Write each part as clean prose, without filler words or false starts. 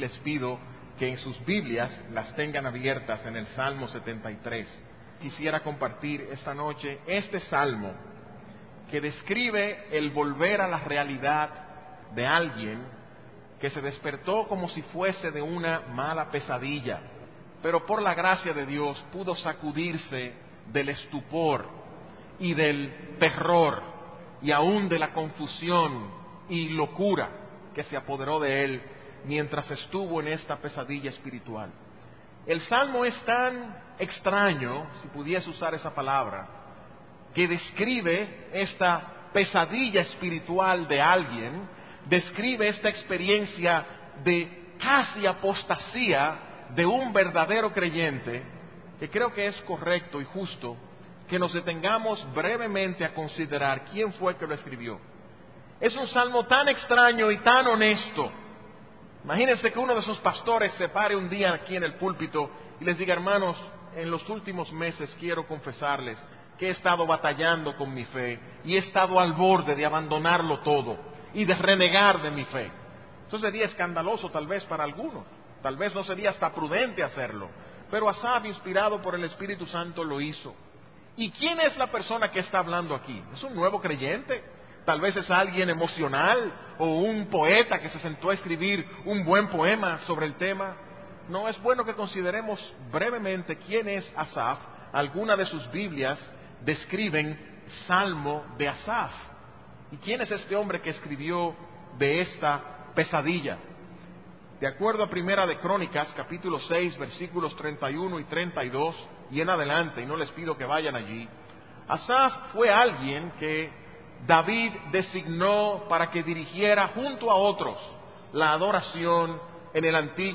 les pido que en sus Biblias las tengan abiertas en el Salmo 73. Quisiera compartir esta noche este salmo que describe el volver a la realidad de alguien que se despertó como si fuese de una mala pesadilla, pero por la gracia de Dios pudo sacudirse del estupor y del terror y aún de la confusión y locura que se apoderó de él mientras estuvo en esta pesadilla espiritual. El salmo es tan extraño, si pudiese usar esa palabra, que describe esta pesadilla espiritual de alguien, describe esta experiencia de casi apostasía de un verdadero creyente, que creo que es correcto y justo que nos detengamos brevemente a considerar quién fue que lo escribió. Es un salmo tan extraño y tan honesto. Imagínense que uno de sus pastores se pare un día aquí en el púlpito y les diga: hermanos, en los últimos meses quiero confesarles que he estado batallando con mi fe y he estado al borde de abandonarlo todo y de renegar de mi fe. Eso sería escandaloso tal vez para algunos, tal vez no sería hasta prudente hacerlo, pero Asaf, inspirado por el Espíritu Santo, lo hizo. ¿Y quién es la persona que está hablando aquí? ¿Es un nuevo creyente? Tal vez es alguien emocional o un poeta que se sentó a escribir un buen poema sobre el tema. No, es bueno que consideremos brevemente quién es Asaf. Algunas de sus Biblias describen Salmo de Asaf. ¿Y quién es este hombre que escribió de esta pesadilla? De acuerdo a Primera de Crónicas, capítulo 6, versículos 31 y 32 y en adelante, y no les pido que vayan allí, Asaf fue alguien que David designó para que dirigiera junto a otros la adoración en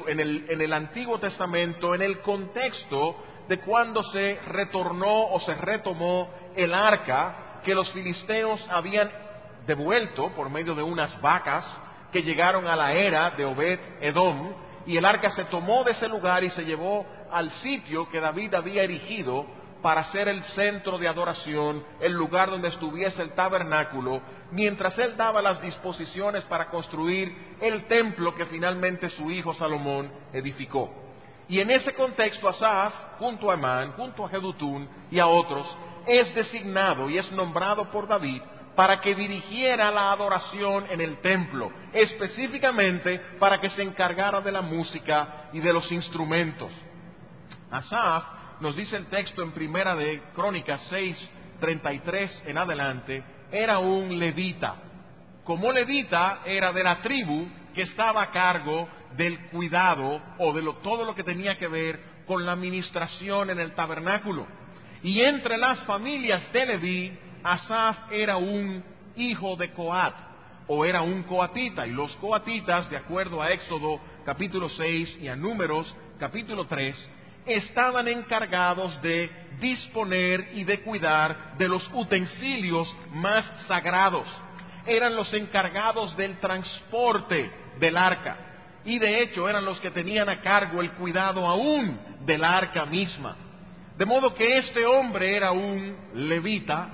el Antiguo Testamento, en el contexto de cuando se retornó o se retomó el arca que los filisteos habían devuelto por medio de unas vacas que llegaron a la era de Obed-Edom, y el arca se tomó de ese lugar y se llevó al sitio que David había erigido para ser el centro de adoración, el lugar donde estuviese el tabernáculo, mientras él daba las disposiciones para construir el templo que finalmente su hijo Salomón edificó. Y en ese contexto Asaf, junto a Emán, junto a Jedutún y a otros, es designado y es nombrado por David para que dirigiera la adoración en el templo, específicamente para que se encargara de la música y de los instrumentos. Asaf, nos dice el texto en Primera de Crónicas 6:33 en adelante, era un levita. Como levita era de la tribu que estaba a cargo del cuidado o de todo lo que tenía que ver con la administración en el tabernáculo. Y entre las familias de Leví, Asaf era un hijo de Coat, o era un coatita, y los coatitas, de acuerdo a Éxodo capítulo 6 y a Números capítulo 3, estaban encargados de disponer y de cuidar de los utensilios más sagrados. Eran los encargados del transporte del arca, y de hecho eran los que tenían a cargo el cuidado aún del arca misma. De modo que este hombre era un levita,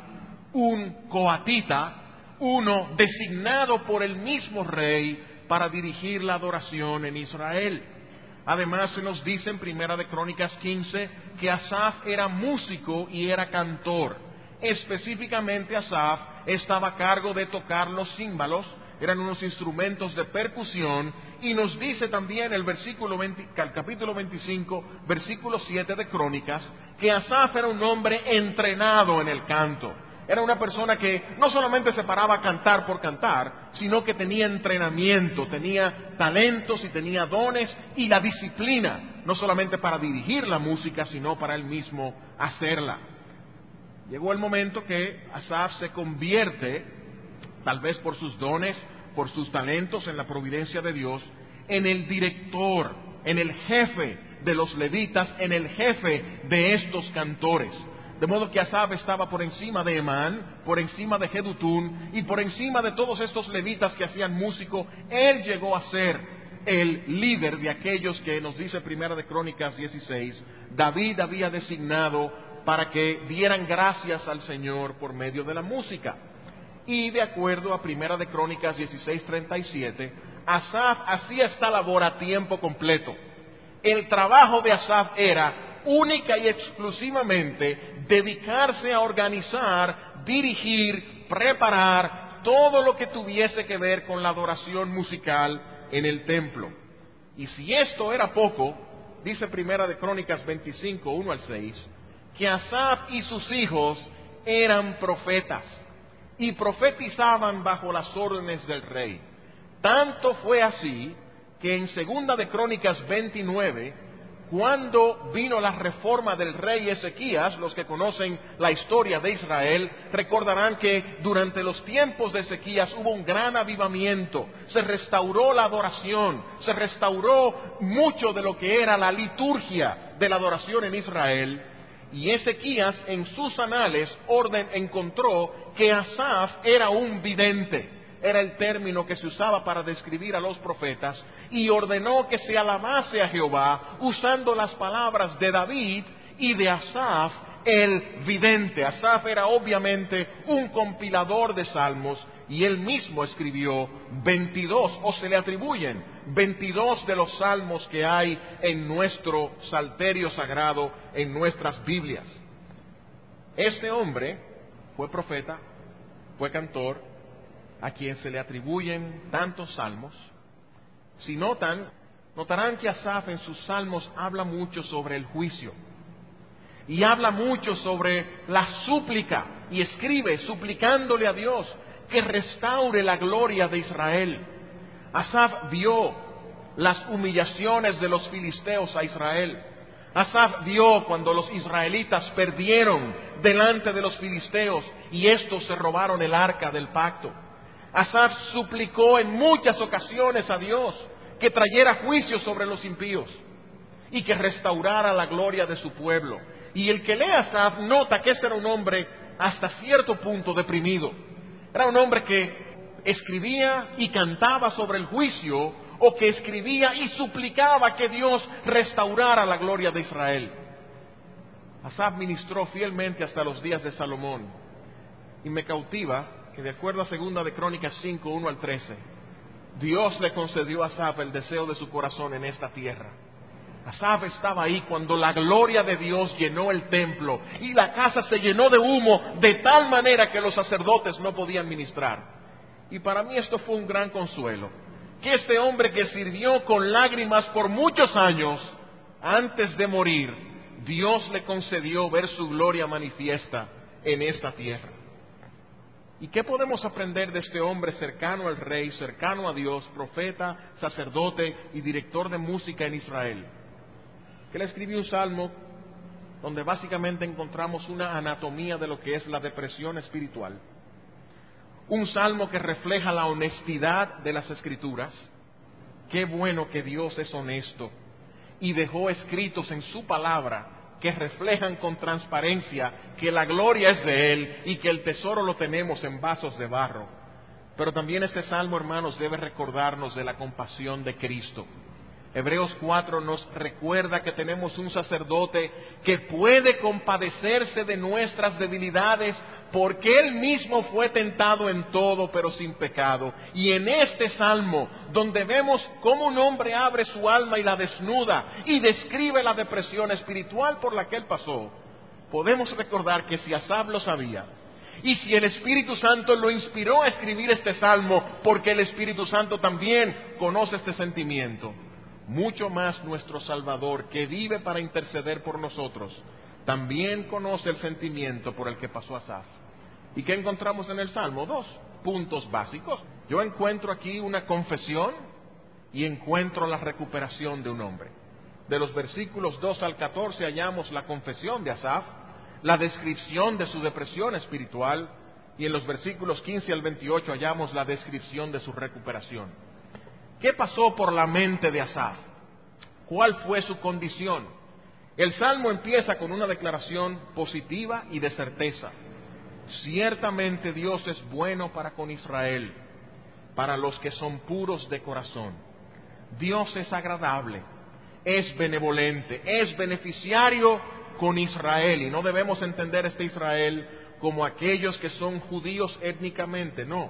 un coatita, uno designado por el mismo rey para dirigir la adoración en Israel. Además se nos dice en Primera de Crónicas 15 que Asaf era músico y era cantor. Específicamente Asaf estaba a cargo de tocar los címbalos, eran unos instrumentos de percusión, y nos dice también el capítulo 25, versículo 7 de Crónicas, que Asaf era un hombre entrenado en el canto. Era una persona que no solamente se paraba a cantar por cantar, sino que tenía entrenamiento, tenía talentos y tenía dones y la disciplina, no solamente para dirigir la música, sino para él mismo hacerla. Llegó el momento que Asaf se convierte, tal vez por sus dones, por sus talentos en la providencia de Dios, en el director, en el jefe de los levitas, en el jefe de estos cantores. De modo que Asaf estaba por encima de Emán, por encima de Jedutún y por encima de todos estos levitas que hacían músico. Él llegó a ser el líder de aquellos que nos dice Primera de Crónicas 16, David había designado para que dieran gracias al Señor por medio de la música. Y de acuerdo a Primera de Crónicas 16:37, Asaf hacía esta labor a tiempo completo. El trabajo de Asaf era única y exclusivamente dedicarse a organizar, dirigir, preparar todo lo que tuviese que ver con la adoración musical en el templo. Y si esto era poco, dice Primera de Crónicas 25, 1 al 6, que Asaf y sus hijos eran profetas y profetizaban bajo las órdenes del rey. Tanto fue así que en Segunda de Crónicas 29, cuando vino la reforma del rey Ezequías, los que conocen la historia de Israel recordarán que durante los tiempos de Ezequías hubo un gran avivamiento, se restauró la adoración, se restauró mucho de lo que era la liturgia de la adoración en Israel, y Ezequías en sus anales encontró que Asaf era un vidente, era el término que se usaba para describir a los profetas, y ordenó que se alabase a Jehová usando las palabras de David y de Asaf, el vidente. Asaf era obviamente un compilador de salmos, y él mismo escribió 22, o se le atribuyen 22 de los salmos que hay en nuestro salterio sagrado, en nuestras Biblias. Este hombre fue profeta, fue cantor, a quien se le atribuyen tantos salmos. Si notarán que Asaf en sus salmos habla mucho sobre el juicio, y habla mucho sobre la súplica, y escribe suplicándole a Dios que restaure la gloria de Israel. Asaf vio las humillaciones de los filisteos a Israel. Asaf vio cuando los israelitas perdieron delante de los filisteos y estos se robaron el arca del pacto. Asaf suplicó en muchas ocasiones a Dios que trayera juicio sobre los impíos y que restaurara la gloria de su pueblo. Y el que lee a Asaf nota que este era un hombre hasta cierto punto deprimido. Era un hombre que escribía y cantaba sobre el juicio, o que escribía y suplicaba que Dios restaurara la gloria de Israel. Asaf ministró fielmente hasta los días de Salomón, y me cautiva que de acuerdo a 2 de Crónicas 5, 1 al 13, Dios le concedió a Asaf el deseo de su corazón en esta tierra. Asaf estaba ahí cuando la gloria de Dios llenó el templo y la casa se llenó de humo de tal manera que los sacerdotes no podían ministrar. Y para mí esto fue un gran consuelo, que este hombre que sirvió con lágrimas por muchos años, antes de morir, Dios le concedió ver su gloria manifiesta en esta tierra. ¿Y qué podemos aprender de este hombre cercano al rey, cercano a Dios, profeta, sacerdote y director de música en Israel? Que él escribió un salmo donde básicamente encontramos una anatomía de lo que es la depresión espiritual. Un salmo que refleja la honestidad de las Escrituras. Qué bueno que Dios es honesto y dejó escritos en su palabra que reflejan con transparencia que la gloria es de Él y que el tesoro lo tenemos en vasos de barro. Pero también este salmo, hermanos, debe recordarnos de la compasión de Cristo. Hebreos 4 nos recuerda que tenemos un sacerdote que puede compadecerse de nuestras debilidades porque Él mismo fue tentado en todo pero sin pecado. Y en este salmo, donde vemos cómo un hombre abre su alma y la desnuda y describe la depresión espiritual por la que él pasó, podemos recordar que si Asaf lo sabía, y si el Espíritu Santo lo inspiró a escribir este salmo, porque el Espíritu Santo también conoce este sentimiento, mucho más nuestro Salvador, que vive para interceder por nosotros, también conoce el sentimiento por el que pasó Asaf. ¿Y qué encontramos en el Salmo? 2 puntos básicos. Yo encuentro aquí una confesión y encuentro la recuperación de un hombre. De los versículos 2 al 14 hallamos la confesión de Asaf, la descripción de su depresión espiritual, y en los versículos 15 al 28 hallamos la descripción de su recuperación. ¿Qué pasó por la mente de Asaf? ¿Cuál fue su condición? El Salmo empieza con una declaración positiva y de certeza. Ciertamente Dios es bueno para con Israel, para los que son puros de corazón. Dios es agradable, es benevolente, es beneficiario con Israel. Y no debemos entender este Israel como aquellos que son judíos étnicamente, no.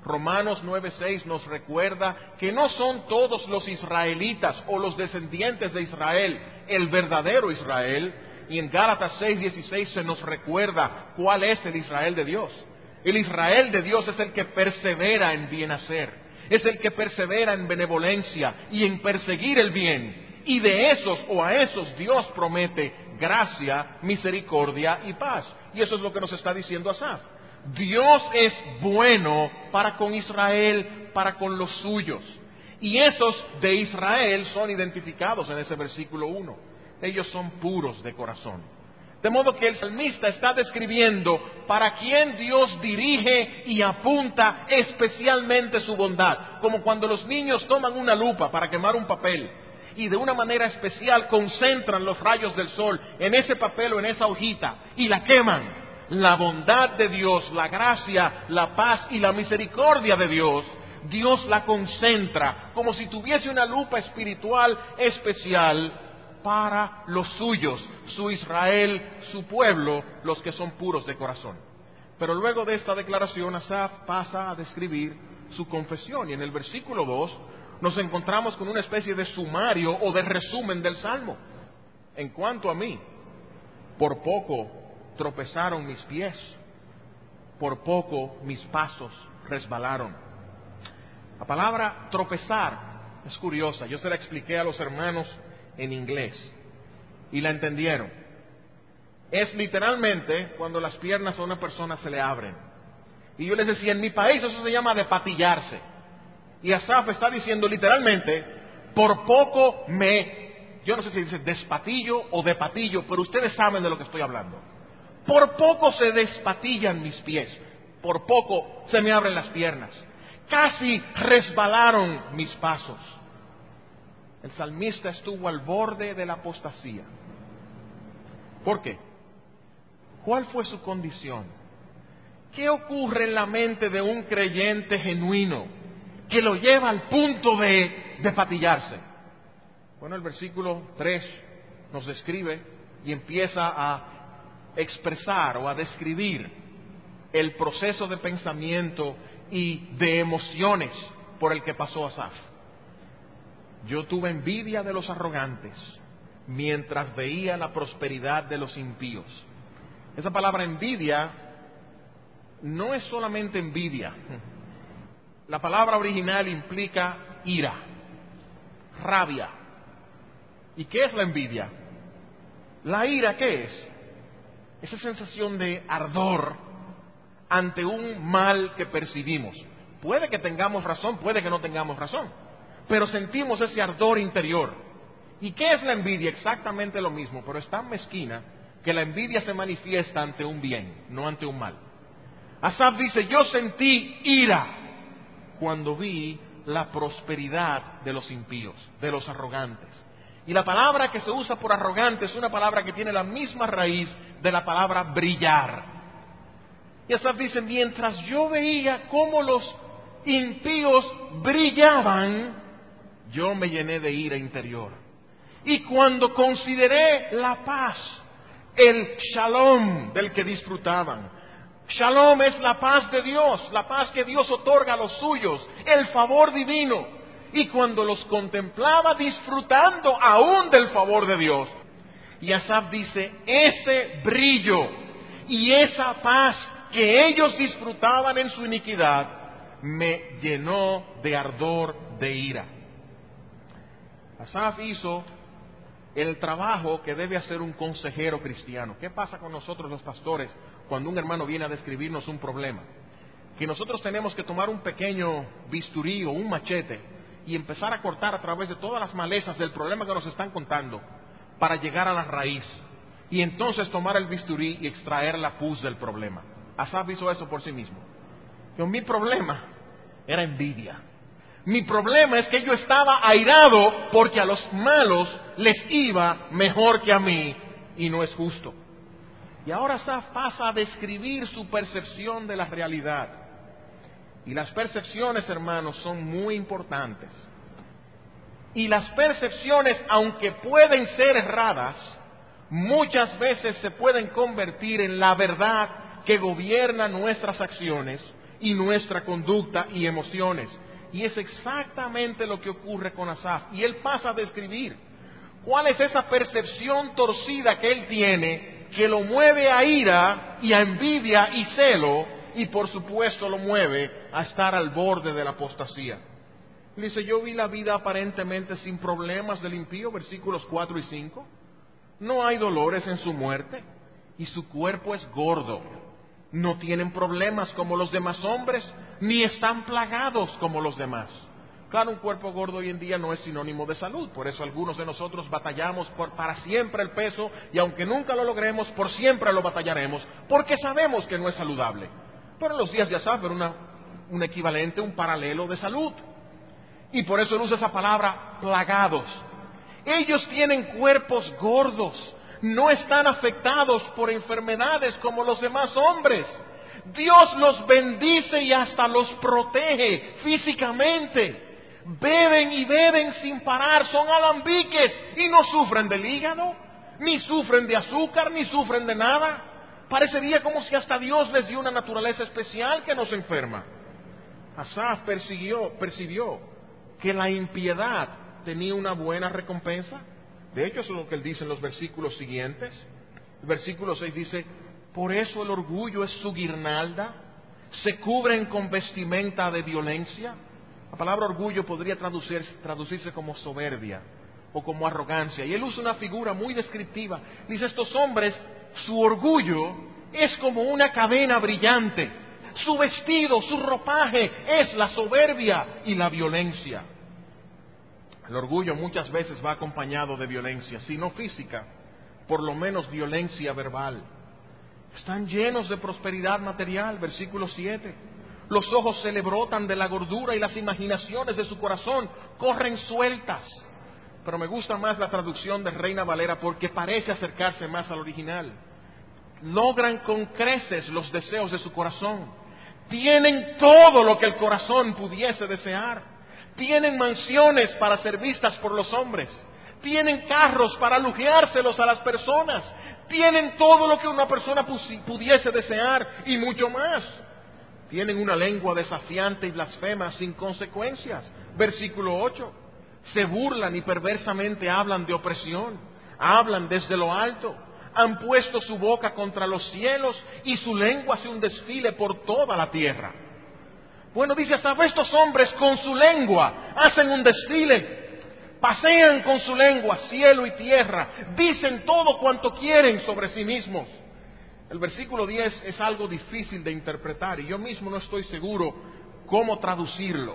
Romanos 9:6 nos recuerda que no son todos los israelitas o los descendientes de Israel el verdadero Israel. Y en Gálatas 6:16 se nos recuerda cuál es el Israel de Dios. El Israel de Dios es el que persevera en bien hacer, es el que persevera en benevolencia y en perseguir el bien. Y de esos o a esos Dios promete gracia, misericordia y paz. Y eso es lo que nos está diciendo Asaf. Dios es bueno para con Israel, para con los suyos. Y esos de Israel son identificados en ese versículo 1. Ellos son puros de corazón. De modo que el salmista está describiendo para quién Dios dirige y apunta especialmente su bondad. Como cuando los niños toman una lupa para quemar un papel y de una manera especial concentran los rayos del sol en ese papel o en esa hojita y la queman. La bondad de Dios, la gracia, la paz y la misericordia de Dios, Dios la concentra como si tuviese una lupa espiritual especial para los suyos, su Israel, su pueblo, los que son puros de corazón. Pero luego de esta declaración, Asaf pasa a describir su confesión, y en el versículo 2 nos encontramos con una especie de sumario o de resumen del Salmo. En cuanto a mí, por poco tropezaron mis pies, por poco mis pasos resbalaron. La palabra tropezar es curiosa. Yo se la expliqué a los hermanos en inglés y la entendieron. Es literalmente cuando las piernas a una persona se le abren. Y yo les decía, en mi país eso se llama depatillarse. Y Asaf está diciendo literalmente, por poco yo no sé si dice despatillo o depatillo, pero ustedes saben de lo que estoy hablando. Por poco se despatillan mis pies, por poco se me abren las piernas, casi resbalaron mis pasos. El salmista estuvo al borde de la apostasía. ¿Por qué? ¿Cuál fue su condición? ¿Qué ocurre en la mente de un creyente genuino que lo lleva al punto de despatillarse? Bueno, el versículo 3 nos describe y empieza a expresar o a describir el proceso de pensamiento y de emociones por el que pasó Asaf. Yo tuve envidia de los arrogantes mientras veía la prosperidad de los impíos. Esa palabra envidia no es solamente envidia. La palabra original implica ira, rabia. ¿Y qué es la envidia? La ira, ¿qué es? Esa sensación de ardor ante un mal que percibimos. Puede que tengamos razón, puede que no tengamos razón, pero sentimos ese ardor interior. ¿Y qué es la envidia? Exactamente lo mismo, pero es tan mezquina que la envidia se manifiesta ante un bien, no ante un mal. Asaf dice, yo sentí ira cuando vi la prosperidad de los impíos, de los arrogantes. Y la palabra que se usa por arrogante es una palabra que tiene la misma raíz de la palabra brillar. Y Asaf dice, mientras yo veía cómo los impíos brillaban, yo me llené de ira interior. Y cuando consideré la paz, el shalom del que disfrutaban. Shalom es la paz de Dios, la paz que Dios otorga a los suyos, el favor divino. Y cuando los contemplaba disfrutando aún del favor de Dios. Y Asaf dice, ese brillo y esa paz que ellos disfrutaban en su iniquidad, me llenó de ardor de ira. Asaf hizo el trabajo que debe hacer un consejero cristiano. ¿Qué pasa con nosotros los pastores cuando un hermano viene a describirnos un problema? Que nosotros tenemos que tomar un pequeño bisturí o un machete y empezar a cortar a través de todas las malezas del problema que nos están contando para llegar a la raíz. Y entonces tomar el bisturí y extraer la pus del problema. Asaf hizo eso por sí mismo. Pero mi problema era envidia. Mi problema es que yo estaba airado porque a los malos les iba mejor que a mí y no es justo. Y ahora Asaf pasa a describir su percepción de la realidad. Y las percepciones, hermanos, son muy importantes. Y las percepciones, aunque pueden ser erradas, muchas veces se pueden convertir en la verdad que gobierna nuestras acciones y nuestra conducta y emociones. Y es exactamente lo que ocurre con Asaf. Y él pasa a describir cuál es esa percepción torcida que él tiene, que lo mueve a ira y a envidia y celo, y por supuesto lo mueve a estar al borde de la apostasía. Él dice, yo vi la vida aparentemente sin problemas del impío, versículos 4 y 5. No hay dolores en su muerte, y su cuerpo es gordo. No tienen problemas como los demás hombres, ni están plagados como los demás. Claro, un cuerpo gordo hoy en día no es sinónimo de salud, por eso algunos de nosotros batallamos para siempre el peso, y aunque nunca lo logremos, por siempre lo batallaremos, porque sabemos que no es saludable. Pero en los días de Asaf era un equivalente, un paralelo de salud. Y por eso él usa esa palabra, plagados. Ellos tienen cuerpos gordos, no están afectados por enfermedades como los demás hombres. Dios los bendice y hasta los protege físicamente. Beben y beben sin parar, son alambiques y no sufren del hígado, ni sufren de azúcar, ni sufren de nada. Parecería como si hasta Dios les dio una naturaleza especial que nos enferma. Asaf percibió que la impiedad tenía una buena recompensa. De hecho, eso es lo que él dice en los versículos siguientes. El versículo 6 dice, por eso el orgullo es su guirnalda, se cubren con vestimenta de violencia. La palabra orgullo podría traducirse como soberbia o como arrogancia. Y él usa una figura muy descriptiva. Dice, estos hombres, su orgullo es como una cadena brillante. Su vestido, su ropaje es la soberbia y la violencia. El orgullo muchas veces va acompañado de violencia, si no física, por lo menos violencia verbal. Están llenos de prosperidad material, versículo 7. Los ojos se le brotan de la gordura y las imaginaciones de su corazón corren sueltas. Pero me gusta más la traducción de Reina Valera porque parece acercarse más al original. Logran con creces los deseos de su corazón. Tienen todo lo que el corazón pudiese desear. Tienen mansiones para ser vistas por los hombres. Tienen carros para lujeárselos a las personas. Tienen todo lo que una persona pudiese desear y mucho más. Tienen una lengua desafiante y blasfema sin consecuencias. Versículo 8. Se burlan y perversamente hablan de opresión. Hablan desde lo alto. Han puesto su boca contra los cielos y su lengua hace un desfile por toda la tierra. Bueno, dice Asaf, estos hombres con su lengua hacen un desfile, pasean con su lengua cielo y tierra, dicen todo cuanto quieren sobre sí mismos. El versículo 10 es algo difícil de interpretar y yo mismo no estoy seguro cómo traducirlo.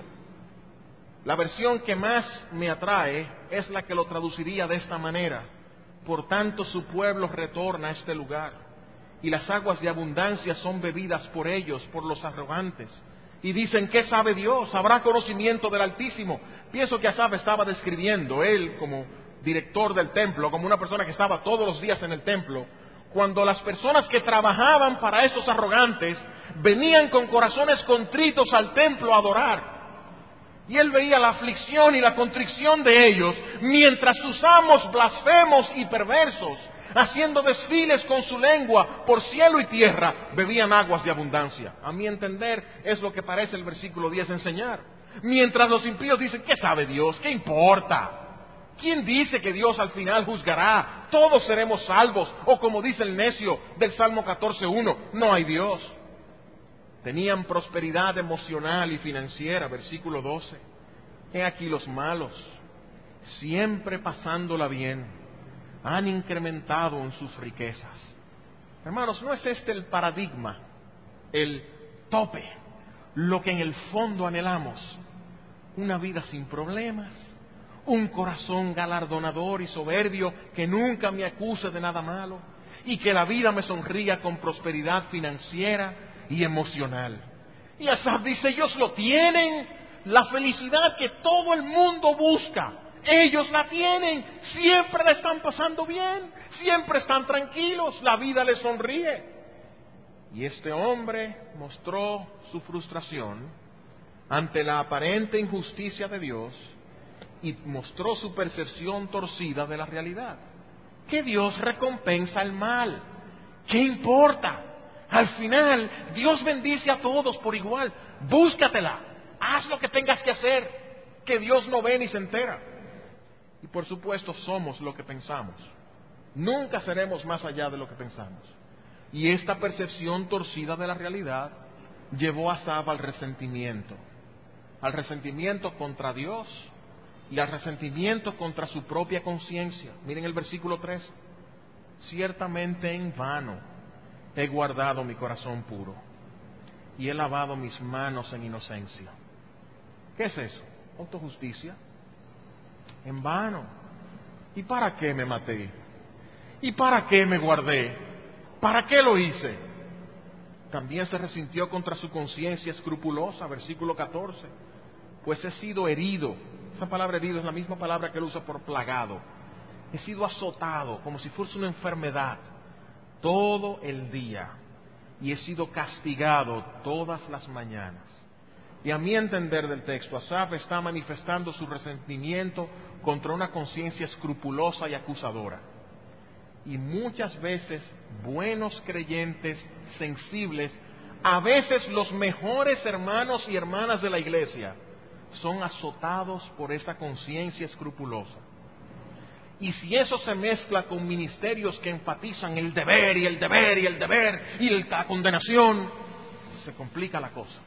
La versión que más me atrae es la que lo traduciría de esta manera. Por tanto su pueblo retorna a este lugar y las aguas de abundancia son bebidas por ellos, por los arrogantes. Y dicen, ¿qué sabe Dios? ¿Habrá conocimiento del Altísimo? Pienso que Asaf estaba describiendo, él como director del templo, como una persona que estaba todos los días en el templo, cuando las personas que trabajaban para estos arrogantes venían con corazones contritos al templo a adorar. Y él veía la aflicción y la contrición de ellos, mientras sus amos blasfemos y perversos, haciendo desfiles con su lengua por cielo y tierra, bebían aguas de abundancia. A mi entender, es lo que parece el versículo 10 enseñar. Mientras los impíos dicen, ¿qué sabe Dios? ¿Qué importa? ¿Quién dice que Dios al final juzgará? Todos seremos salvos. O como dice el necio del Salmo 14:1, no hay Dios. Tenían prosperidad emocional y financiera, versículo 12. He aquí los malos, siempre pasándola bien, han incrementado en sus riquezas. Hermanos, ¿no es este el paradigma, el tope, lo que en el fondo anhelamos? Una vida sin problemas, un corazón galardonador y soberbio que nunca me acuse de nada malo y que la vida me sonría con prosperidad financiera y emocional. Y Asaf dice, ellos lo tienen, la felicidad que todo el mundo busca. Ellos la tienen, siempre la están pasando bien, siempre están tranquilos, la vida les sonríe. Y este hombre mostró su frustración ante la aparente injusticia de Dios y mostró su percepción torcida de la realidad. Que Dios recompensa el mal. ¿Qué importa? Al final, Dios bendice a todos por igual. Búscatela. Haz lo que tengas que hacer, que Dios no ve ni se entera. Y por supuesto, somos lo que pensamos. Nunca seremos más allá de lo que pensamos. Y esta percepción torcida de la realidad llevó a Asaf al resentimiento contra Dios y al resentimiento contra su propia conciencia. Miren el versículo 3. Ciertamente en vano he guardado mi corazón puro y he lavado mis manos en inocencia. ¿Qué es eso? Autojusticia. En vano. ¿Y para qué me maté? ¿Y para qué me guardé? ¿Para qué lo hice? También se resintió contra su conciencia escrupulosa, versículo 14. Pues he sido herido. Esa palabra herido es la misma palabra que él usa por plagado. He sido azotado como si fuese una enfermedad todo el día. Y he sido castigado todas las mañanas. Y a mi entender del texto, Asaf está manifestando su resentimiento contra una conciencia escrupulosa y acusadora. Y muchas veces buenos creyentes, sensibles, a veces los mejores hermanos y hermanas de la iglesia, son azotados por esa conciencia escrupulosa. Y si eso se mezcla con ministerios que enfatizan el deber y el deber y el deber y la condenación, se complica la cosa.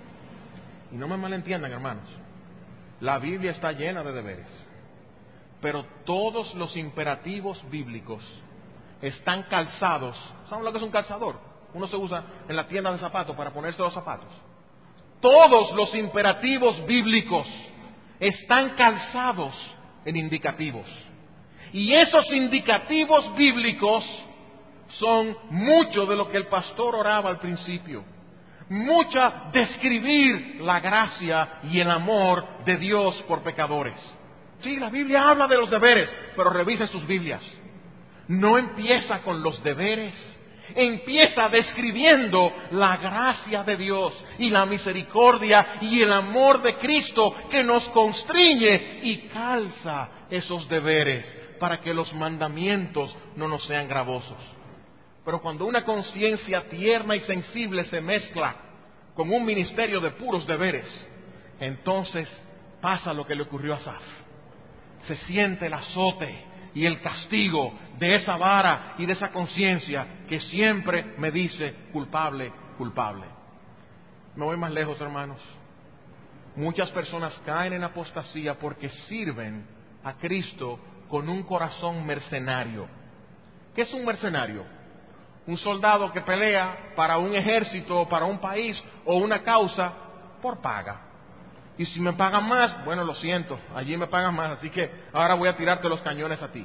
Y no me malentiendan, hermanos, la Biblia está llena de deberes, pero todos los imperativos bíblicos están calzados. ¿Saben lo que es un calzador? Uno se usa en la tienda de zapatos para ponerse los zapatos. Todos los imperativos bíblicos están calzados en indicativos. Y esos indicativos bíblicos son mucho de lo que el pastor oraba al principio. Mucha describir la gracia y el amor de Dios por pecadores. Sí, la Biblia habla de los deberes, pero revisen sus Biblias. No empieza con los deberes, empieza describiendo la gracia de Dios y la misericordia y el amor de Cristo que nos constriñe y calza esos deberes para que los mandamientos no nos sean gravosos. Pero cuando una conciencia tierna y sensible se mezcla con un ministerio de puros deberes, entonces pasa lo que le ocurrió a Asaf. Se siente el azote y el castigo de esa vara y de esa conciencia que siempre me dice culpable, culpable. Me voy más lejos, hermanos. Muchas personas caen en apostasía porque sirven a Cristo con un corazón mercenario. ¿Qué es un mercenario? Un soldado que pelea para un ejército, para un país o una causa por paga. Y si me pagan más, bueno, lo siento, allí me pagan más, así que ahora voy a tirarte los cañones a ti.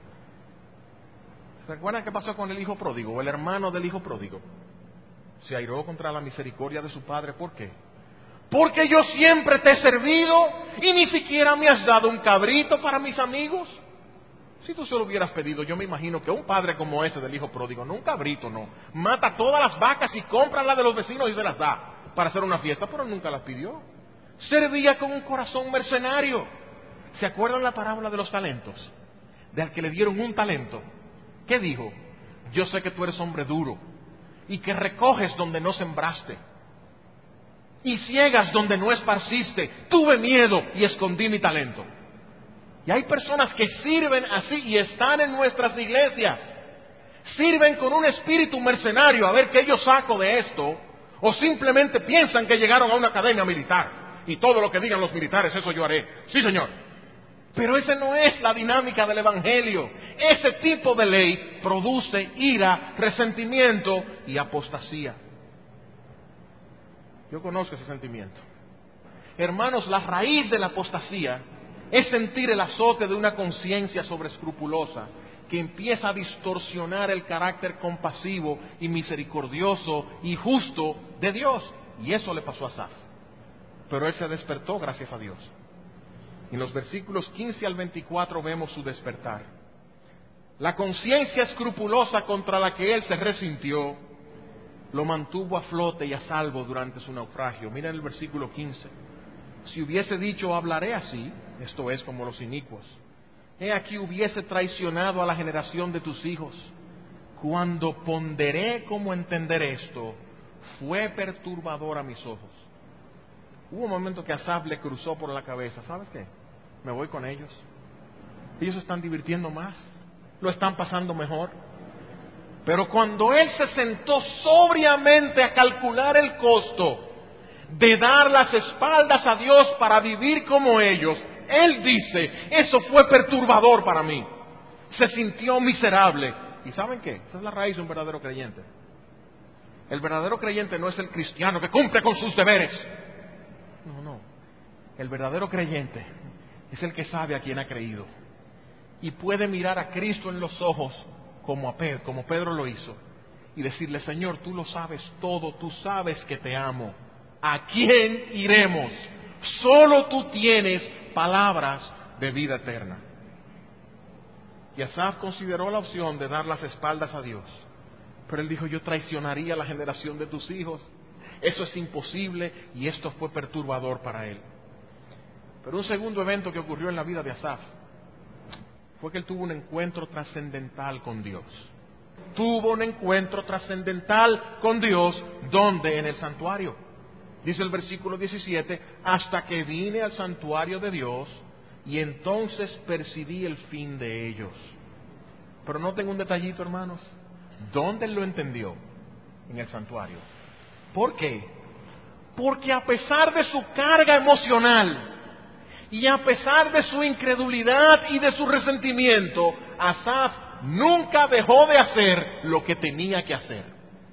¿Se acuerdan qué pasó con el hijo pródigo, o el hermano del hijo pródigo? Se airó contra la misericordia de su padre. ¿Por qué? Porque yo siempre te he servido y ni siquiera me has dado un cabrito para mis amigos. Si tú se lo hubieras pedido, yo me imagino que un padre como ese del hijo pródigo, no un cabrito, no, mata todas las vacas y compra las de los vecinos y se las da para hacer una fiesta, pero nunca las pidió. Servía con un corazón mercenario. ¿Se acuerdan la parábola de los talentos? De al que le dieron un talento. ¿Qué dijo? Yo sé que tú eres hombre duro y que recoges donde no sembraste y ciegas donde no esparciste. Tuve miedo y escondí mi talento. Y hay personas que sirven así y están en nuestras iglesias. Sirven con un espíritu mercenario a ver qué yo saco de esto, o simplemente piensan que llegaron a una academia militar y todo lo que digan los militares, eso yo haré. Sí, señor. Pero esa no es la dinámica del Evangelio. Ese tipo de ley produce ira, resentimiento y apostasía. Yo conozco ese sentimiento. Hermanos, la raíz de la apostasía es sentir el azote de una conciencia sobreescrupulosa que empieza a distorsionar el carácter compasivo y misericordioso y justo de Dios. Y eso le pasó a Asaf. Pero él se despertó gracias a Dios. En los versículos 15 al 24 vemos su despertar. La conciencia escrupulosa contra la que él se resintió lo mantuvo a flote y a salvo durante su naufragio. Miren el versículo 15. Si hubiese dicho, hablaré así, esto es como los inicuos, he aquí hubiese traicionado a la generación de tus hijos. Cuando ponderé cómo entender esto, fue perturbador a mis ojos. Hubo un momento que Asaf le cruzó por la cabeza, ¿sabes qué? Me voy con ellos. Ellos se están divirtiendo más, lo están pasando mejor. Pero cuando él se sentó sobriamente a calcular el costo de dar las espaldas a Dios para vivir como ellos, él dice, eso fue perturbador para mí. Se sintió miserable. ¿Y saben qué? Esa es la raíz de un verdadero creyente. El verdadero creyente no es el cristiano que cumple con sus deberes. No. El verdadero creyente es el que sabe a quién ha creído y puede mirar a Cristo en los ojos como Pedro lo hizo y decirle, Señor, tú lo sabes todo, tú sabes que te amo. ¿A quién iremos? Solo tú tienes palabras de vida eterna. Y Asaf consideró la opción de dar las espaldas a Dios. Pero él dijo, yo traicionaría a la generación de tus hijos. Eso es imposible, y esto fue perturbador para él. Pero un segundo evento que ocurrió en la vida de Asaf fue que él tuvo un encuentro trascendental con Dios. Tuvo un encuentro trascendental con Dios, ¿dónde? En el santuario. Dice el versículo 17, hasta que vine al santuario de Dios y entonces percibí el fin de ellos. Pero noten un detallito, hermanos. ¿Dónde él lo entendió? En el santuario. ¿Por qué? Porque a pesar de su carga emocional y a pesar de su incredulidad y de su resentimiento, Asaf nunca dejó de hacer lo que tenía que hacer.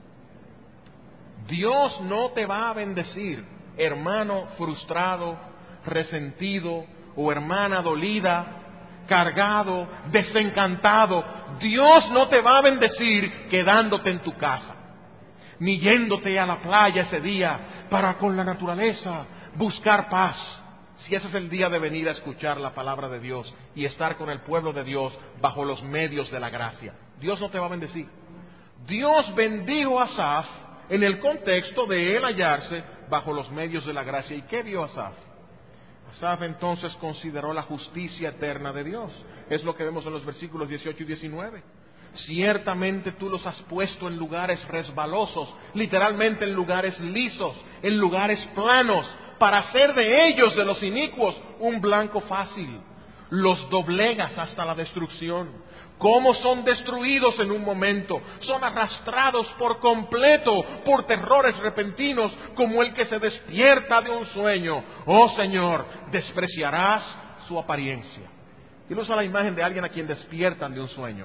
Dios no te va a bendecir, hermano frustrado, resentido, o hermana dolida, cargado, desencantado. Dios no te va a bendecir quedándote en tu casa, ni yéndote a la playa ese día para con la naturaleza buscar paz. Si ese es el día de venir a escuchar la palabra de Dios y estar con el pueblo de Dios bajo los medios de la gracia, Dios no te va a bendecir. Dios bendijo a Asaf en el contexto de él hallarse bajo los medios de la gracia. ¿Y qué vio Asaf? Asaf entonces consideró la justicia eterna de Dios. Es lo que vemos en los versículos 18 y 19. Ciertamente tú los has puesto en lugares resbalosos, literalmente en lugares lisos, en lugares planos, para hacer de ellos, de los inicuos, un blanco fácil. Los doblegas hasta la destrucción. ¿Cómo son destruidos en un momento? Son arrastrados por completo por terrores repentinos, como el que se despierta de un sueño. Oh Señor, despreciarás su apariencia. Y usa la imagen de alguien a quien despiertan de un sueño.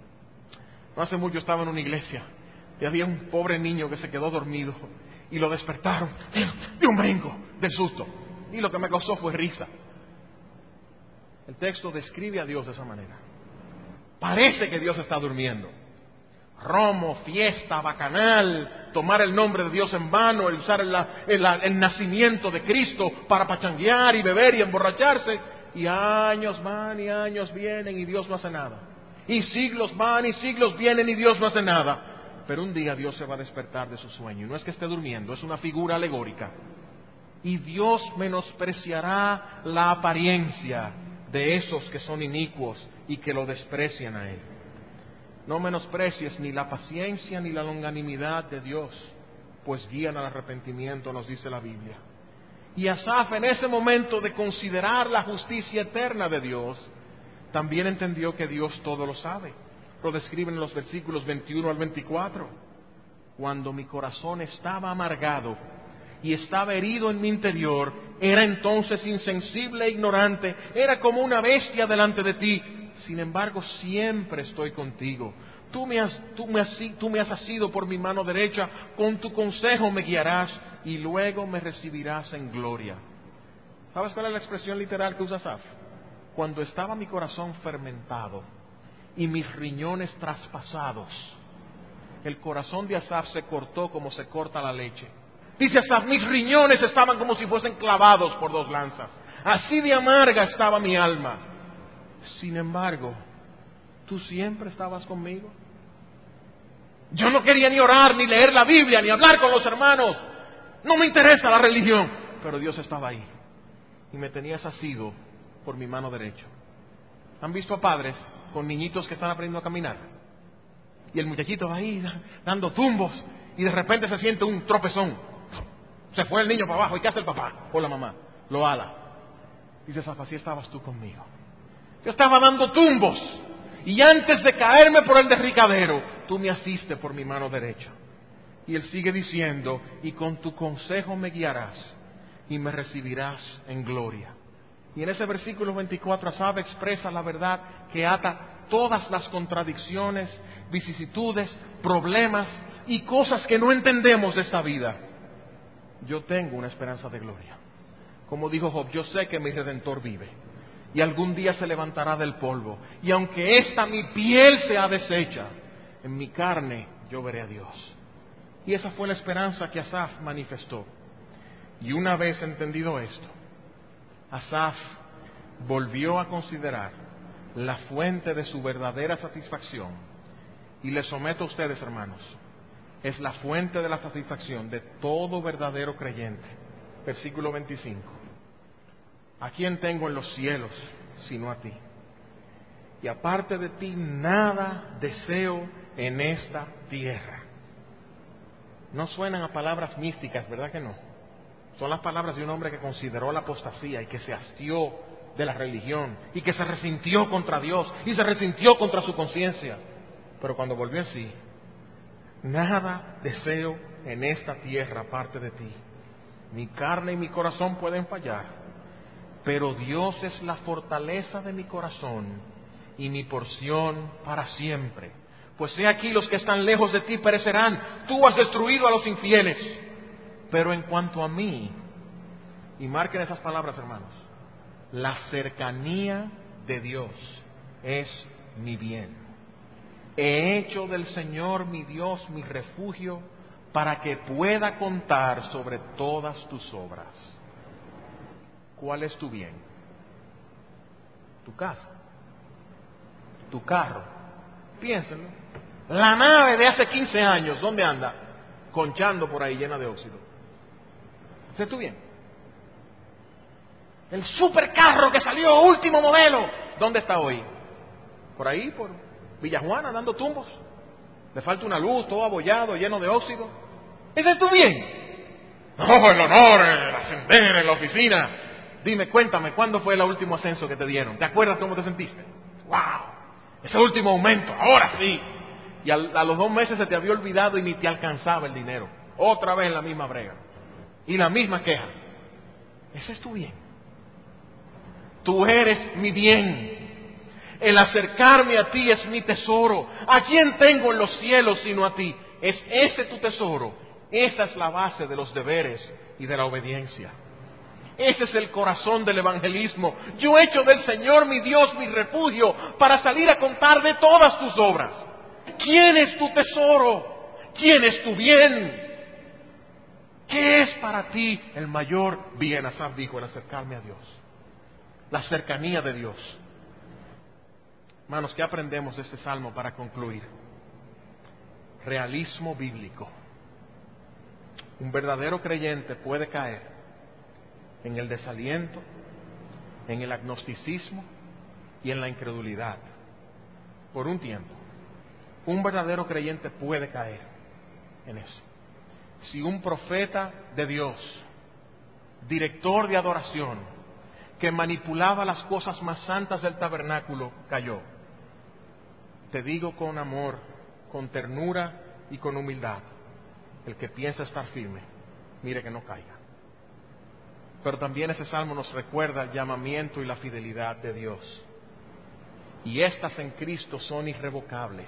No hace mucho estaba en una iglesia y había un pobre niño que se quedó dormido y lo despertaron de un brinco, del susto. Y lo que me causó fue risa. El texto describe a Dios de esa manera. Parece que Dios está durmiendo. Romo, fiesta, bacanal, tomar el nombre de Dios en vano, el usar el nacimiento de Cristo para pachanguear y beber y emborracharse. Y años van y años vienen y Dios no hace nada. Y siglos van y siglos vienen y Dios no hace nada. Pero un día Dios se va a despertar de su sueño. Y no es que esté durmiendo, es una figura alegórica. Y Dios menospreciará la apariencia de esos que son inicuos y que lo desprecian a Él. No menosprecies ni la paciencia ni la longanimidad de Dios, pues guían al arrepentimiento, nos dice la Biblia. Y Asaf, en ese momento de considerar la justicia eterna de Dios, también entendió que Dios todo lo sabe. Lo describen en los versículos 21 al 24. Cuando mi corazón estaba amargado y estaba herido en mi interior, era entonces insensible e ignorante, era como una bestia delante de ti. Sin embargo, siempre estoy contigo. Tú me has asido por mi mano derecha, con tu consejo me guiarás y luego me recibirás en gloria. ¿Sabes cuál es la expresión literal que usa Asaf? Cuando estaba mi corazón fermentado y mis riñones traspasados, el corazón de Asaf se cortó como se corta la leche. Dice Asaf, mis riñones estaban como si fuesen clavados por 2 lanzas. Así de amarga estaba mi alma. Sin embargo, tú siempre estabas conmigo. Yo no quería ni orar, ni leer la Biblia, ni hablar con los hermanos. No me interesa la religión. Pero Dios estaba ahí. Y me tenías asido por mi mano derecha. ¿Han visto a padres con niñitos que están aprendiendo a caminar? Y el muchachito va ahí dando tumbos y de repente se siente un tropezón. Se fue el niño para abajo. ¿Y qué hace el papá o la mamá? Lo ala. Dice, Asaf, así estabas tú conmigo. Yo estaba dando tumbos y antes de caerme por el derricadero, tú me asiste por mi mano derecha. Y él sigue diciendo, y con tu consejo me guiarás y me recibirás en gloria. Y en ese versículo 24 Asaf expresa la verdad que ata todas las contradicciones, vicisitudes, problemas y cosas que no entendemos de esta vida. Yo tengo una esperanza de gloria. Como dijo Job, yo sé que mi Redentor vive y algún día se levantará del polvo. Y aunque esta mi piel sea deshecha, en mi carne yo veré a Dios. Y esa fue la esperanza que Asaf manifestó. Y una vez entendido esto, Asaf volvió a considerar la fuente de su verdadera satisfacción. Y les someto a ustedes, hermanos, es la fuente de la satisfacción de todo verdadero creyente. Versículo 25. ¿A quién tengo en los cielos sino a ti? Y aparte de ti nada deseo en esta tierra. No suenan a palabras místicas, ¿verdad que no? Son las palabras de un hombre que consideró la apostasía y que se hastió de la religión y que se resintió contra Dios y se resintió contra su conciencia. Pero cuando volvió en sí, nada deseo en esta tierra aparte de ti. Mi carne y mi corazón pueden fallar, pero Dios es la fortaleza de mi corazón y mi porción para siempre. Pues he aquí los que están lejos de ti perecerán. Tú has destruido a los infieles. Pero en cuanto a mí, y marquen esas palabras, hermanos, la cercanía de Dios es mi bien. He hecho del Señor mi Dios mi refugio para que pueda contar sobre todas tus obras. ¿Cuál es tu bien? Tu casa, tu carro. Piénsenlo. La nave de hace 15 años, ¿dónde anda? Conchando por ahí, llena de óxido. ¿Ese es tu bien? El supercarro que salió, último modelo, ¿dónde está hoy? Por ahí, por Villajuana, dando tumbos. Le falta una luz, todo abollado, lleno de óxido. ¿Ese es tu bien? No, el honor, el ascender en la oficina. Dime, cuéntame, ¿cuándo fue el último ascenso que te dieron? ¿Te acuerdas cómo te sentiste? ¡Wow! Ese último aumento, ahora sí. Y a los 2 meses se te había olvidado y ni te alcanzaba el dinero. Otra vez la misma brega. Y la misma queja. Ese es tu bien. Tú eres mi bien. El acercarme a ti es mi tesoro. ¿A quién tengo en los cielos sino a ti? Es ese tu tesoro. Esa es la base de los deberes y de la obediencia. Ese es el corazón del evangelismo. Yo he hecho del Señor mi Dios mi refugio para salir a contar de todas tus obras. ¿Quién es tu tesoro? ¿Quién es tu bien? ¿Qué es para ti el mayor bien? Asaf dijo, el acercarme a Dios. La cercanía de Dios. Hermanos, ¿qué aprendemos de este salmo para concluir? Realismo bíblico. Un verdadero creyente puede caer en el desaliento, en el agnosticismo y en la incredulidad. Por un tiempo. Un verdadero creyente puede caer en eso. Si un profeta de Dios, director de adoración, que manipulaba las cosas más santas del tabernáculo, cayó, te digo con amor, con ternura y con humildad, el que piensa estar firme, mire que no caiga. Pero también ese salmo nos recuerda el llamamiento y la fidelidad de Dios. Y estas en Cristo son irrevocables.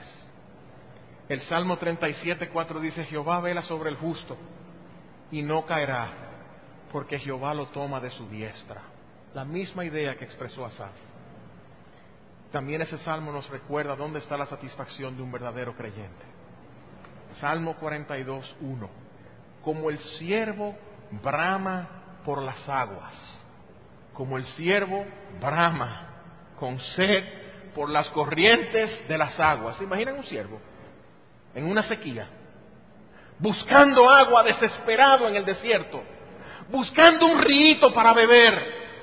El Salmo 37:4 dice, Jehová vela sobre el justo y no caerá, porque Jehová lo toma de su diestra. La misma idea que expresó Asaf. También ese salmo nos recuerda dónde está la satisfacción de un verdadero creyente. Salmo 42:1. Como el ciervo brama por las aguas, como el ciervo brama con sed por las corrientes de las aguas. ¿Se imaginan un ciervo en una sequía, buscando agua, desesperado en el desierto, buscando un río para beber?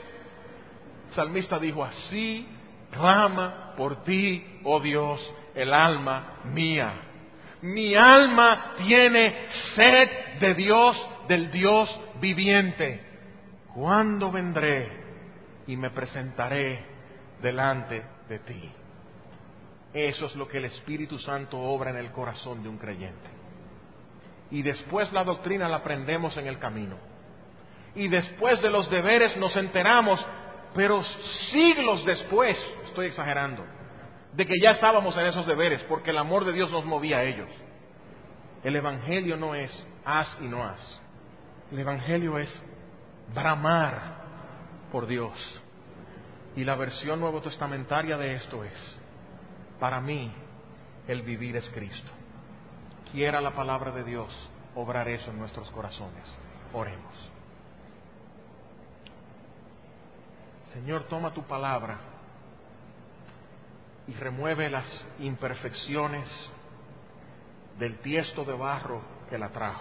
El salmista dijo, así clama por ti, oh Dios, el alma mía. Mi alma tiene sed de Dios, del Dios viviente. ¿Cuándo vendré y me presentaré delante de ti? Eso es lo que el Espíritu Santo obra en el corazón de un creyente. Y después la doctrina la aprendemos en el camino. Y después de los deberes nos enteramos, pero siglos después, estoy exagerando, de que ya estábamos en esos deberes, porque el amor de Dios nos movía a ellos. El Evangelio no es haz y no haz. El Evangelio es bramar por Dios. Y la versión nuevo testamentaria de esto es: para mí, el vivir es Cristo. Quiera la palabra de Dios obrar eso en nuestros corazones. Oremos. Señor, toma tu palabra y remueve las imperfecciones del tiesto de barro que la trajo.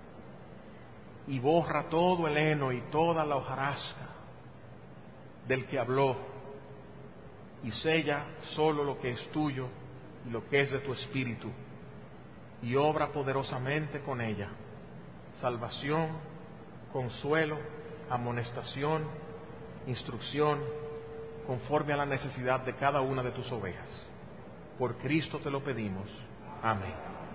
Y borra todo el heno y toda la hojarasca del que habló. Y sella solo lo que es tuyo y lo que es de tu espíritu. Y obra poderosamente con ella salvación, consuelo, amonestación, instrucción, conforme a la necesidad de cada una de tus ovejas. Por Cristo te lo pedimos. Amén.